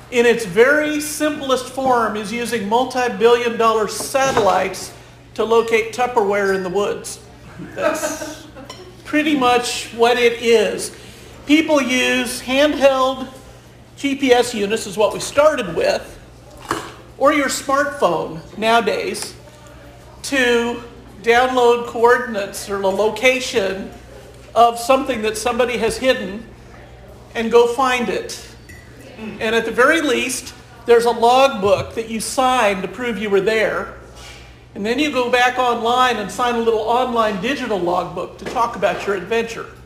in its very simplest form, is using multi-billion-dollar satellites to locate Tupperware in the woods. That's pretty much what it is. People use handheld GPS units, is what we started with, or your smartphone nowadays, to download coordinates or the location of something that somebody has hidden and go find it. And at the very least, there's a logbook that you sign to prove you were there. And then you go back online and sign a little online digital logbook to talk about your adventure.